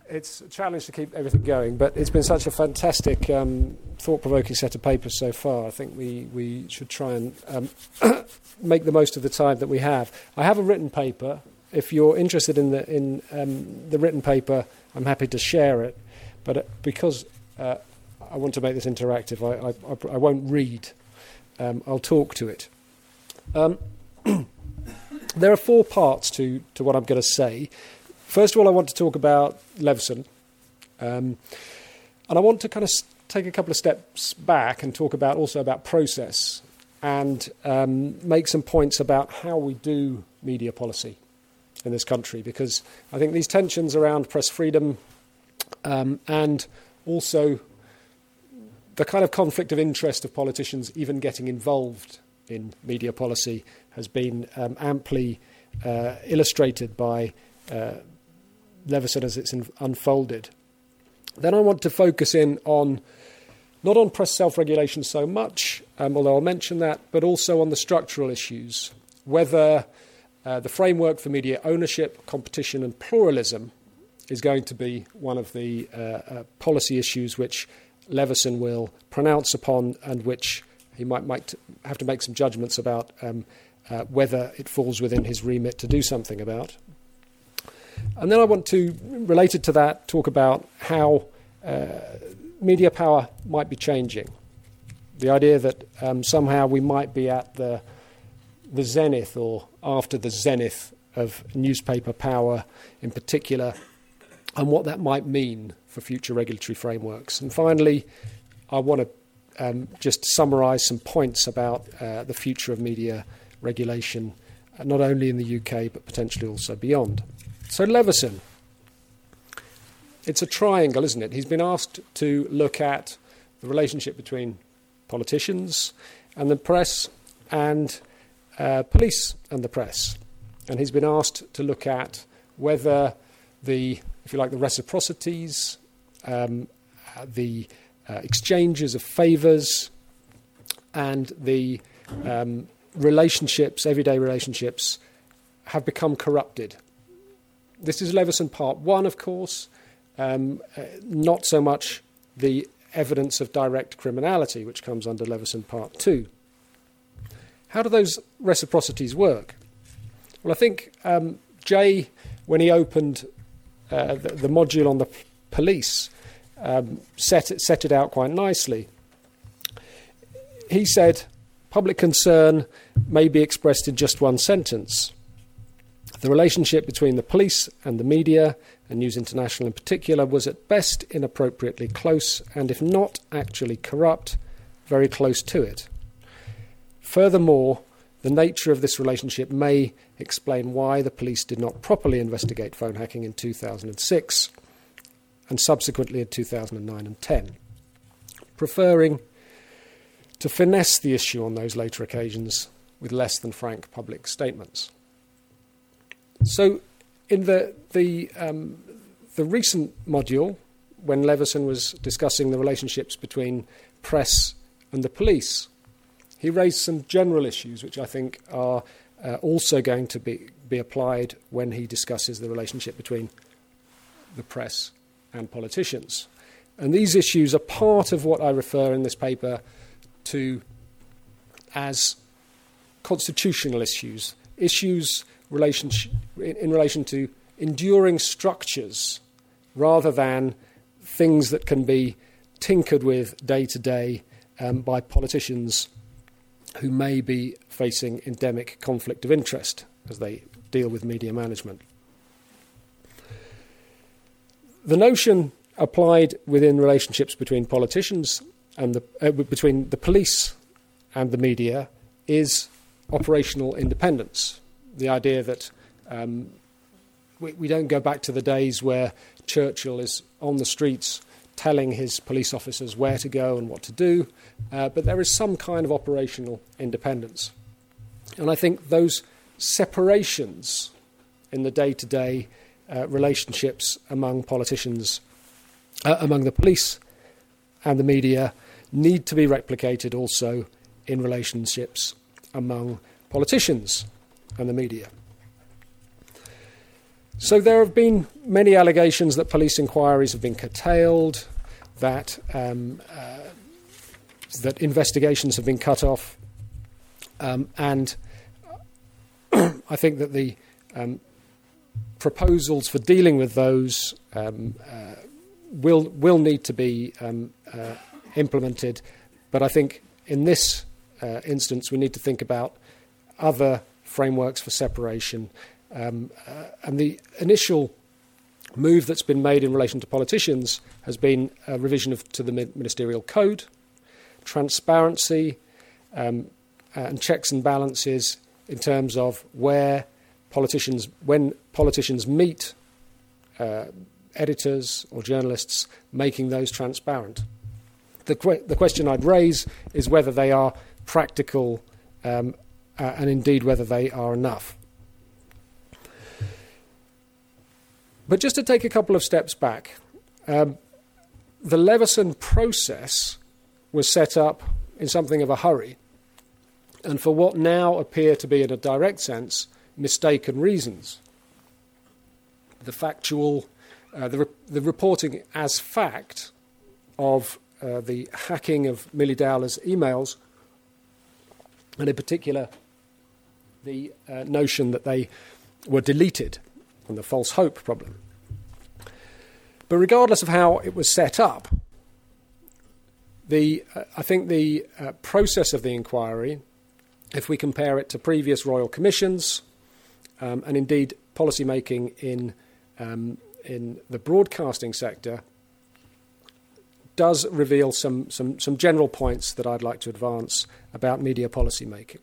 It's a challenge to keep everything going, but it's been such a fantastic, thought-provoking set of papers so far. I think we should try and make the most of the time that we have. I have a written paper. If you're interested in the written paper, I'm happy to share it. But because I want to make this interactive, I won't read. I'll talk to it. There are 4 parts to what I'm going to say. First of all, I want to talk about Leveson. And I want to kind of take a couple of steps back and talk also about process and make some points about how we do media policy in this country, because I think these tensions around press freedom and also the kind of conflict of interest of politicians even getting involved in media policy has been amply illustrated by Leveson as it's unfolded. Then I want to focus in on, not on press self-regulation so much, although I'll mention that, but also on the structural issues, whether the framework for media ownership, competition and pluralism is going to be one of the policy issues which Leveson will pronounce upon and which he might have to make some judgments about whether it falls within his remit to do something about. And then I want to, related to that, talk about how media power might be changing. The idea that somehow we might be at the zenith or after the zenith of newspaper power in particular, and what that might mean for future regulatory frameworks. And finally, I want to just summarise some points about the future of media regulation, not only in the UK, but potentially also beyond. So Leveson, it's a triangle, isn't it? He's been asked to look at the relationship between politicians and the press and police and the press. And he's been asked to look at whether the, if you like, the reciprocities, the exchanges of favours and the relationships, everyday relationships, have become corrupted. This is Leveson Part 1, of course, not so much the evidence of direct criminality, which comes under Leveson Part 2. How do those reciprocities work? Well, I think Jay, when he opened the module on the police, set it out quite nicely. He said, public concern may be expressed in just one sentence. The relationship between the police and the media, and News International in particular, was at best inappropriately close, and if not actually corrupt, very close to it. Furthermore, the nature of this relationship may explain why the police did not properly investigate phone hacking in 2006 and subsequently in 2009 and 10, preferring to finesse the issue on those later occasions with less than frank public statements. So in the recent module, when Leveson was discussing the relationships between press and the police, he raised some general issues which I think are also going to be applied when he discusses the relationship between the press and politicians. And these issues are part of what I refer in this paper to as constitutional issues, issues in relation to enduring structures rather than things that can be tinkered with day to day by politicians who may be facing endemic conflict of interest as they deal with media management. The notion applied within relationships between politicians and between the police and the media is operational independence. The idea that we don't go back to the days where Churchill is on the streets telling his police officers where to go and what to do, but there is some kind of operational independence. And I think those separations in the day-to-day relationships among politicians, among the police and the media, need to be replicated also in relationships among politicians and the media. So there have been many allegations that police inquiries have been curtailed, that that investigations have been cut off, and I think that the proposals for dealing with those will need to be implemented. But I think in this instance we need to think about other frameworks for separation. And the initial move that's been made in relation to politicians has been a revision to the ministerial code, transparency, and checks and balances in terms of when politicians meet editors or journalists, making those transparent. The question I'd raise is whether they are practical and indeed whether they are enough. But just to take a couple of steps back, the Leveson process was set up in something of a hurry, and for what now appear to be, in a direct sense, mistaken reasons. The factual, the reporting as fact of the hacking of Millie Dowler's emails, and in particular the notion that they were deleted, and the false hope problem. But regardless of how it was set up, I think the process of the inquiry, if we compare it to previous royal commissions, and indeed policy making in the broadcasting sector, does reveal some general points that I'd like to advance about media policy making.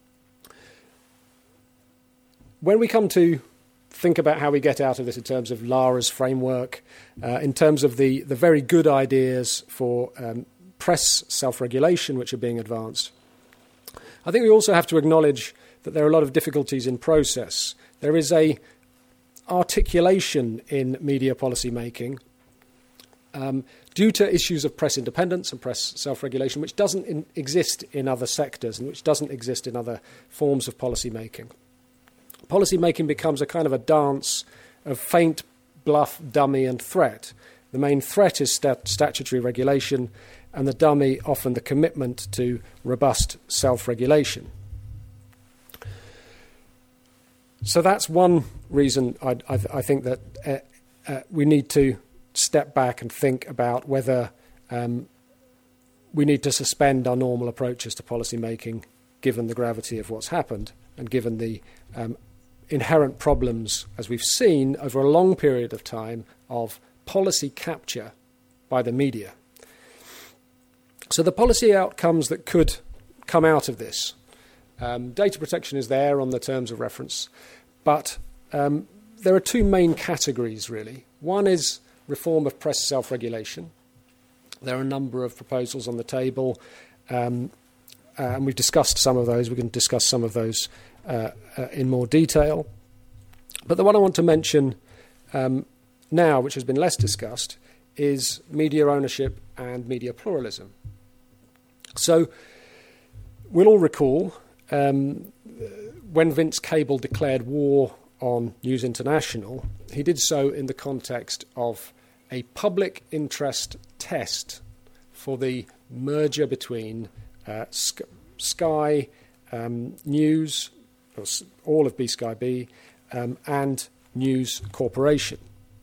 When we come to think about how we get out of this in terms of Lara's framework, in terms of the very good ideas for press self-regulation which are being advanced, I think we also have to acknowledge that there are a lot of difficulties in process. There is a articulation in media policy making due to issues of press independence and press self-regulation, which doesn't exist in other sectors and which doesn't exist in other forms of policy making. Policy making becomes a kind of a dance of feint, bluff, dummy and threat. The main threat is statutory regulation, and the dummy often the commitment to robust self-regulation. So that's one reason I think that we need to step back and think about whether we need to suspend our normal approaches to policy making, given the gravity of what's happened and given the inherent problems, as we've seen over a long period of time, of policy capture by the media. So the policy outcomes that could come out of this, data protection is there on the terms of reference, but there are two main categories really. One is reform of press self-regulation. There are a number of proposals on the table, and we've discussed some of those. We can discuss some of those in more detail. But the one I want to mention now, which has been less discussed, is media ownership and media pluralism. So we'll all recall when Vince Cable declared war on News International, he did so in the context of a public interest test for the merger between Sky News, all of B-Sky B, and News Corporation.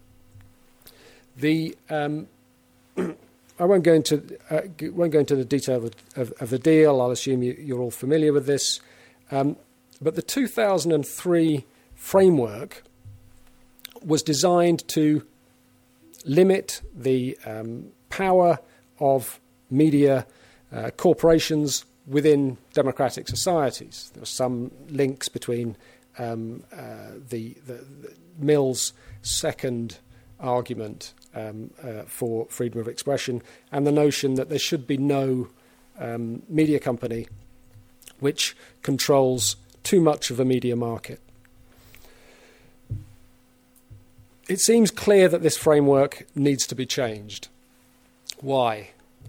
I won't go into the detail of the deal. I'll assume you're all familiar with this. But the 2003 framework was designed to limit the power of media corporations within democratic societies. There were some links between the Mill's second argument for freedom of expression and the notion that there should be no media company which controls too much of a media market. It seems clear that this framework needs to be changed. Why?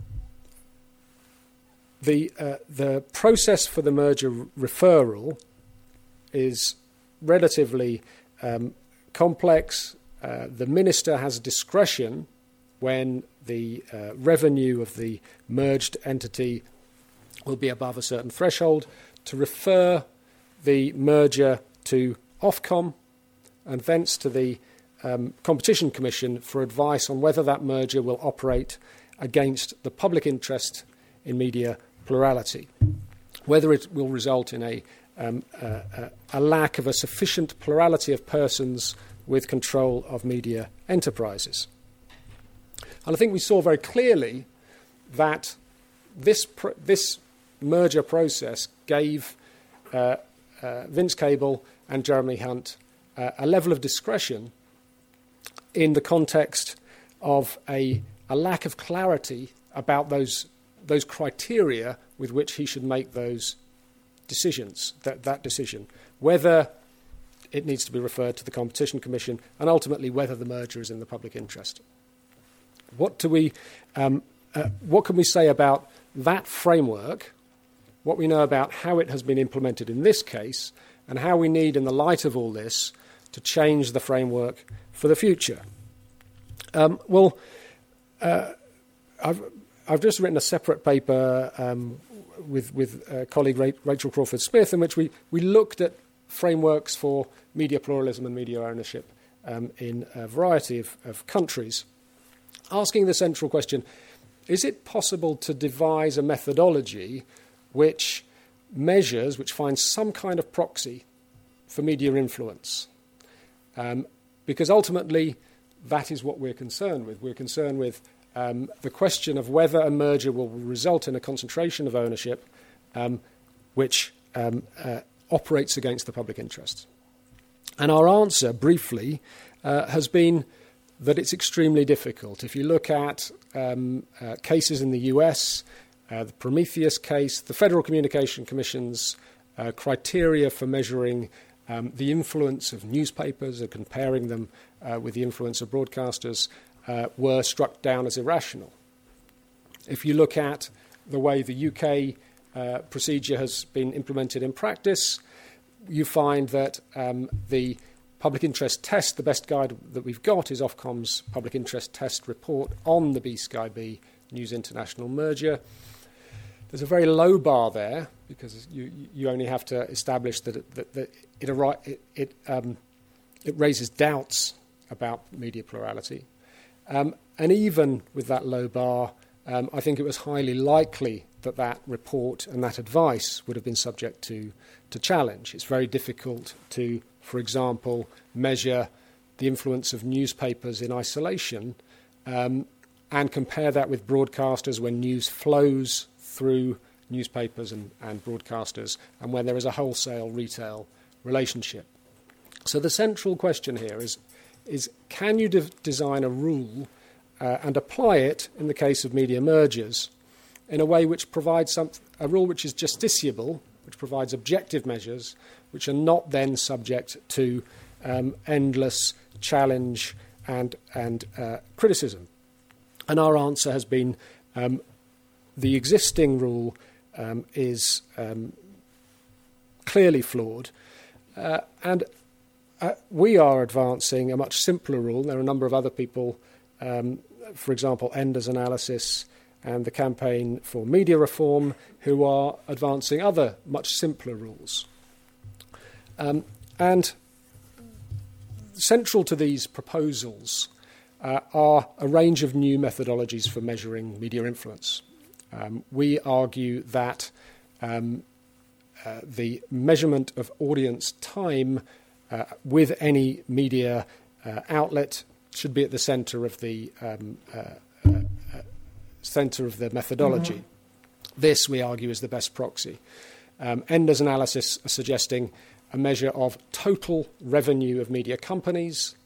The process for the merger referral is relatively complex. The minister has discretion when the revenue of the merged entity will be above a certain threshold to refer the merger to Ofcom and thence to the Competition Commission for advice on whether that merger will operate against the public interest in media plurality, whether it will result in a lack of a sufficient plurality of persons with control of media enterprises. And I think we saw very clearly that this merger process gave Vince Cable and Jeremy Hunt a level of discretion in the context of a lack of clarity about those criteria with which he should make those decisions, that decision, whether it needs to be referred to the Competition Commission and ultimately whether the merger is in the public interest. What can we say about that framework, what we know about how it has been implemented in this case, and how we need, in the light of all this, to change the framework for the future? I've just written a separate paper with colleague Rachel Crawford-Smith in which we looked at frameworks for media pluralism and media ownership in a variety of countries, asking the central question, is it possible to devise a methodology which measures, which finds some kind of proxy for media influence? Because ultimately, that is what we're concerned with. We're concerned with the question of whether a merger will result in a concentration of ownership which operates against the public interest. And our answer, briefly, has been that it's extremely difficult. If you look at cases in the US, the Prometheus case, the Federal Communication Commission's criteria for measuring the influence of newspapers and comparing them with the influence of broadcasters were struck down as irrational. If you look at the way the UK procedure has been implemented in practice, you find that the public interest test, the best guide that we've got is Ofcom's public interest test report on the B-Sky B News International merger. There's a very low bar there because you only have to establish that it raises doubts about media plurality. And even with that low bar, I think it was highly likely that report and that advice would have been subject to challenge. It's very difficult to, for example, measure the influence of newspapers in isolation and compare that with broadcasters when news flows through newspapers and broadcasters and when there is a wholesale-retail relationship. So the central question here is can you design a rule and apply it in the case of media mergers in a way which provides a rule which is justiciable, which provides objective measures, which are not then subject to endless challenge and criticism. And our answer has been the existing rule is clearly flawed, and we are advancing a much simpler rule. There are a number of other people, for example, Enders Analysis and the Campaign for Media Reform, who are advancing other much simpler rules. And central to these proposals are a range of new methodologies for measuring media influence. We argue that the measurement of audience time with any media outlet should be at the centre of the methodology. Mm-hmm. This, we argue, is the best proxy. Enders Analysis are suggesting a measure of total revenue of media companies,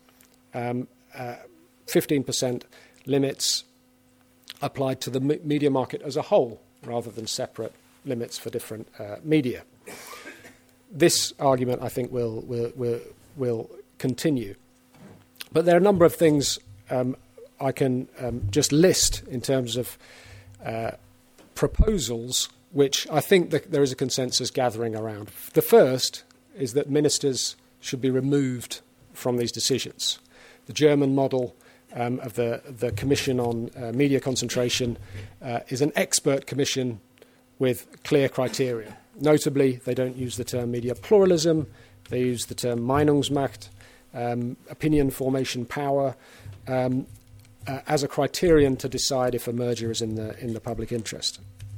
15% limits applied to the media market as a whole, rather than separate limits for different media. This argument, I think, will continue. But there are a number of things I can just list in terms of proposals which I think that there is a consensus gathering around. The first is that ministers should be removed from these decisions. The German model of the Commission on Media Concentration is an expert commission with clear criteria. Notably, they don't use the term media pluralism, they use the term Meinungsmacht, opinion formation power, as a criterion to decide if a merger is in the public interest.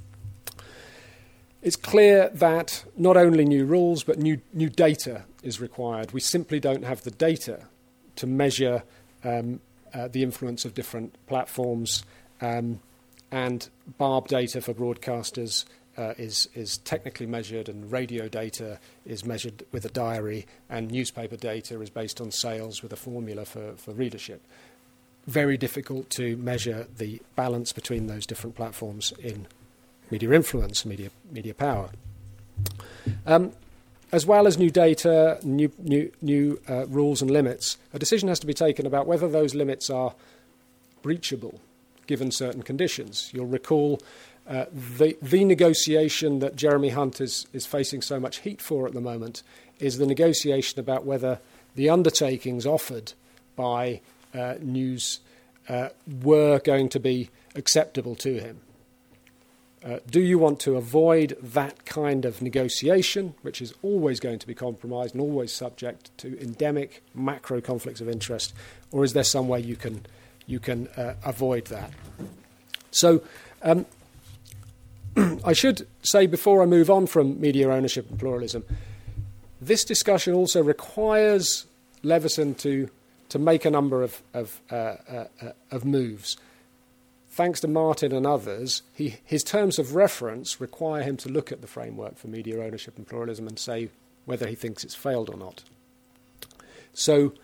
It's clear that not only new rules, but new data is required. We simply don't have the data to measure the influence of different platforms, and BARB data for broadcasters is technically measured, and radio data is measured with a diary, and newspaper data is based on sales with a formula for readership. Very difficult to measure the balance between those different platforms in media influence, media power. As well as new data, new rules and limits, a decision has to be taken about whether those limits are breachable given certain conditions. You'll recall the negotiation that Jeremy Hunt is facing so much heat for at the moment is the negotiation about whether the undertakings offered by news were going to be acceptable to him. Do you want to avoid that kind of negotiation, which is always going to be compromised and always subject to endemic macro conflicts of interest, or is there some way you can avoid that? So I should say before I move on from media ownership and pluralism, this discussion also requires Leveson to make a number of moves. Thanks to Martin and others, his terms of reference require him to look at the framework for media ownership and pluralism and say whether he thinks it's failed or not. So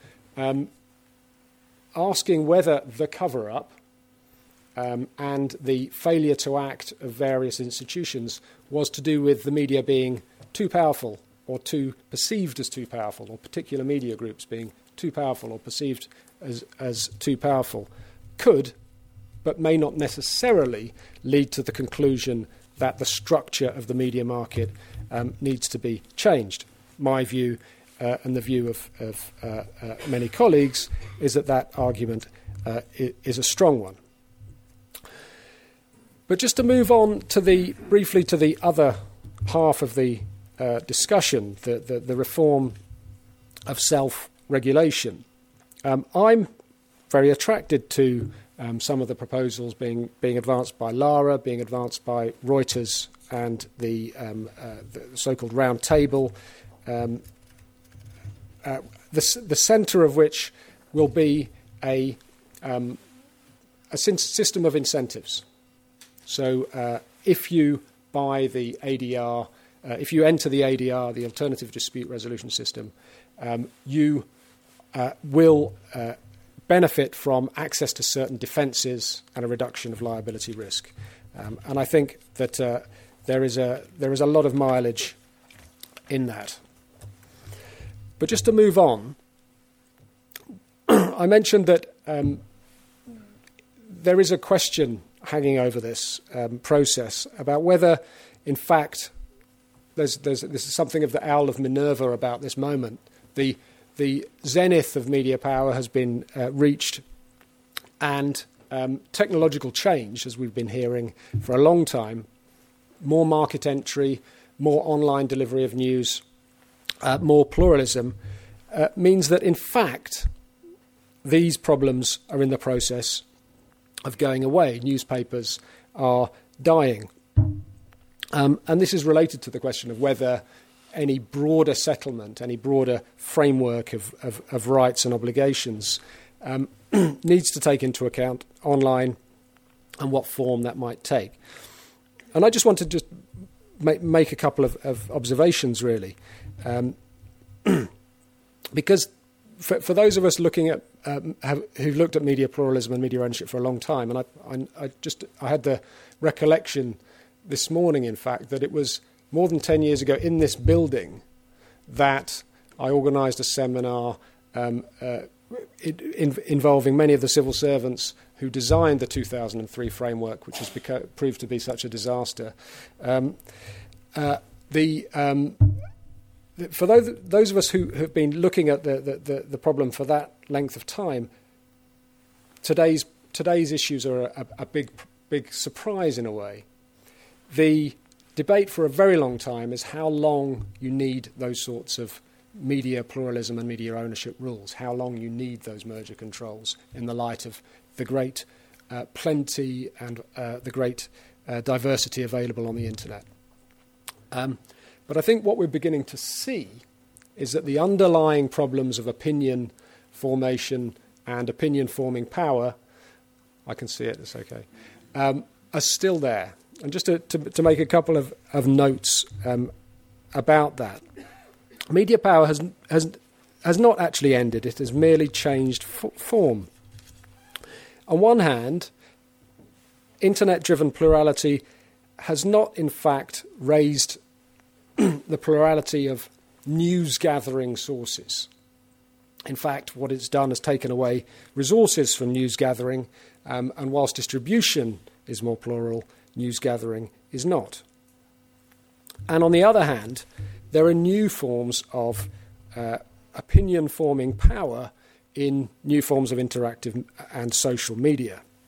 asking whether the cover-up and the failure to act of various institutions was to do with the media being too powerful or too perceived as too powerful, or particular media groups being too powerful or perceived as too powerful, could but may not necessarily lead to the conclusion that the structure of the media market needs to be changed. My view, and the view of many colleagues, is that argument is a strong one. But just to move on briefly to the other half of the discussion, the reform of self-regulation. I'm very attracted to some of the proposals being advanced by Lara, being advanced by Reuters, and the so-called round table, the centre of which will be a system of incentives. So if you buy the ADR, if you enter the ADR, the Alternative Dispute Resolution System, you will benefit from access to certain defences and a reduction of liability risk. And I think that there is a lot of mileage in that. But just to move on, I mentioned that there is a question hanging over this process about whether, in fact, this is something of the owl of Minerva about this moment. The zenith of media power has been reached, and technological change, as we've been hearing for a long time, more market entry, more online delivery of news, more pluralism, means that, in fact, these problems are in the process of going away. Newspapers are dying. And this is related to the question of whether any broader settlement, any broader framework of rights and obligations needs to take into account online and what form that might take. And I just want to just make a couple of observations, really, because for those of us looking at who've looked at media pluralism and media ownership for a long time, and I had the recollection this morning, in fact, that it was more than 10 years ago in this building that I organised a seminar involving many of the civil servants who designed the 2003 framework, which has proved to be such a disaster. The for those of us who have been looking at the problem for that length of time, today's issues are a big surprise in a way. The debate for a very long time is how long you need those sorts of media pluralism and media ownership rules, how long you need those merger controls in the light of the great plenty and the great diversity available on the internet. But I think what we're beginning to see is that the underlying problems of opinion formation and opinion-forming power, I can see it, it's okay, are still there. And just to make a couple of notes about that, media power has not actually ended. It has merely changed form. On one hand, internet-driven plurality has not, in fact, raised the plurality of news-gathering sources. In fact, what it's done is taken away resources from news-gathering, and whilst distribution is more plural, news-gathering is not. And on the other hand, there are new forms of opinion-forming power in new forms of interactive and social media.